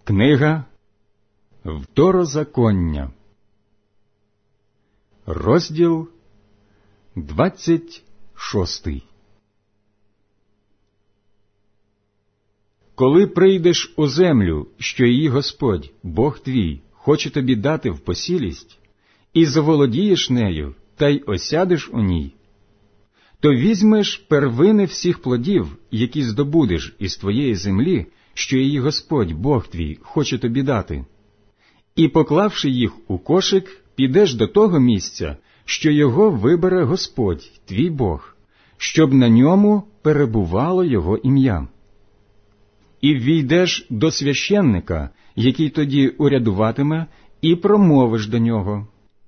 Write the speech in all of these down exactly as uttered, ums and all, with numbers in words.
Книга Второзаконня, розділ двадцять шостий. Коли прийдеш у землю, що її Господь, Бог твій, хоче тобі дати в посілість, і заволодієш нею, та й осядеш у ній, то візьмеш первини всіх плодів, які здобудеш із твоєї землі, що її Господь, Бог твій, хоче тобі дати, і, поклавши їх у кошик, підеш до того місця, що його вибере Господь, твій Бог, щоб на ньому перебувало його ім'я. І ввійдеш до священника, який тоді урядуватиме, і промовиш до нього: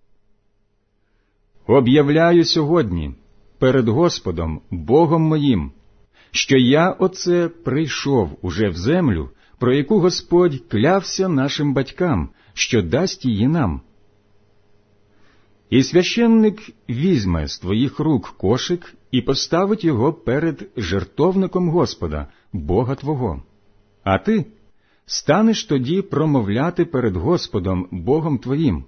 «Об'являю сьогодні перед Господом, Богом моїм, що я оце прийшов уже в землю, про яку Господь клявся нашим батькам, що дасть її нам». І священник візьме з твоїх рук кошик і поставить його перед жертовником Господа, Бога твого. А ти станеш тоді промовляти перед Господом, Богом твоїм: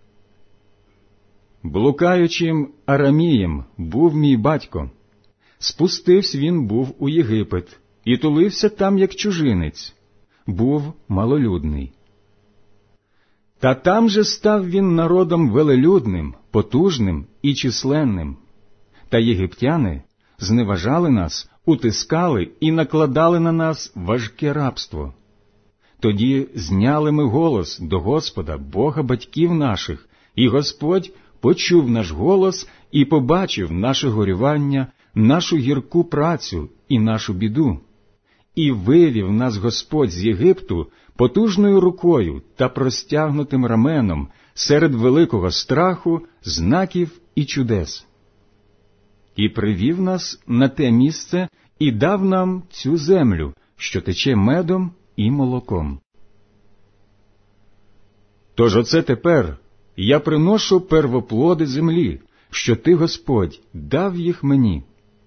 «Блукаючим Арамієм був мій батько. Спустився він був у Єгипет, і тулився там, як чужинець, був малолюдний. Та там же став він народом велелюдним, потужним і численним. Та єгиптяни зневажали нас, утискали і накладали на нас важке рабство. Тоді зняли ми голос до Господа, Бога батьків наших, і Господь почув наш голос і побачив наше горювання, нашу гірку працю і нашу біду. І вивів нас Господь з Єгипту потужною рукою та простягнутим раменом серед великого страху, знаків і чудес. І привів нас на те місце і дав нам цю землю, що тече медом і молоком. Тож оце тепер я приношу первоплоди землі, що ти, Господь, дав їх мені.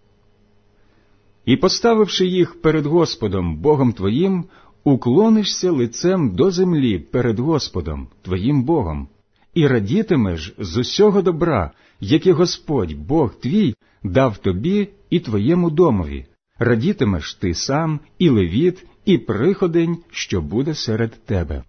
І, поставивши їх перед Господом, Богом твоїм, уклонишся лицем до землі перед Господом, твоїм Богом, і радітимеш з усього добра, яке Господь, Бог твій, дав тобі і твоєму домові. Радітимеш ти сам, і левіт, і приходень, що буде серед тебе.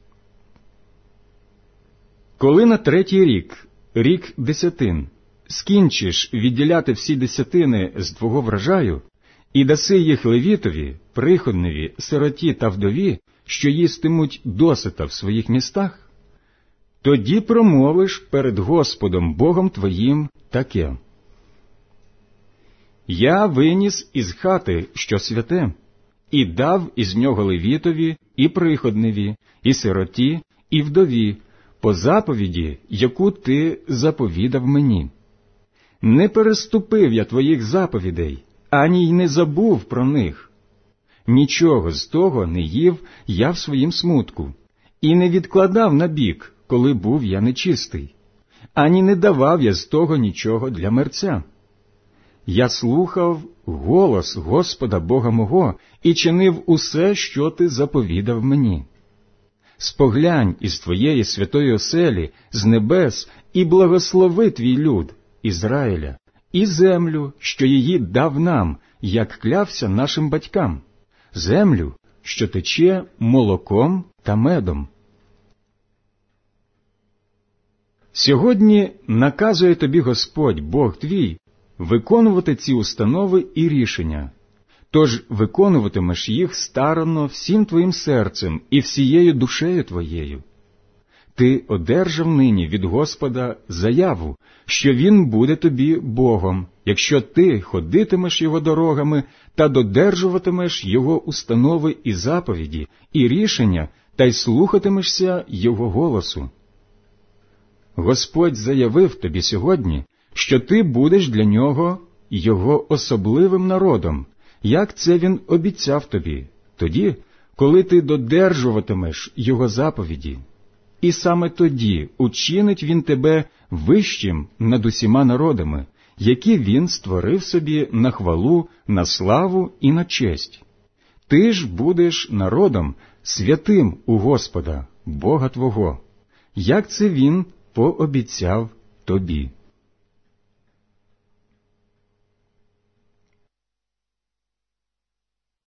Коли на третій рік, рік десятин, скінчиш відділяти всі десятини з твого врожаю, і даси їх левітові, приходневі, сироті та вдові, що їстимуть досита в своїх містах, тоді промовиш перед Господом Богом твоїм таке: «Я виніс із хати, що святе, і дав із нього левітові, і приходневі, і сироті, і вдові, по заповіді, яку ти заповідав мені. Не переступив я твоїх заповідей, ані й не забув про них. Нічого з того не їв я в своїм смутку, і не відкладав набік, коли був я нечистий, ані не давав я з того нічого для мерця. Я слухав голос Господа Бога мого і чинив усе, що ти заповідав мені. Споглянь із твоєї святої оселі з небес і благослови твій люд, Ізраїля, і землю, що її дав нам, як клявся нашим батькам, землю, що тече молоком та медом». Сьогодні наказує тобі Господь, Бог твій, виконувати ці установи і рішення, тож виконуватимеш їх старанно всім твоїм серцем і всією душею твоєю. Ти одержав нині від Господа заяву, що Він буде тобі Богом, якщо ти ходитимеш Його дорогами та додержуватимеш Його установи і заповіді, і рішення, та й слухатимешся Його голосу. Господь заявив тобі сьогодні, що ти будеш для Нього Його особливим народом, як це Він обіцяв тобі, тоді, коли ти додержуватимеш Його заповіді. І саме тоді учинить Він тебе вищим над усіма народами, які Він створив собі на хвалу, на славу і на честь. Ти ж будеш народом святим у Господа, Бога твого, як це Він пообіцяв тобі.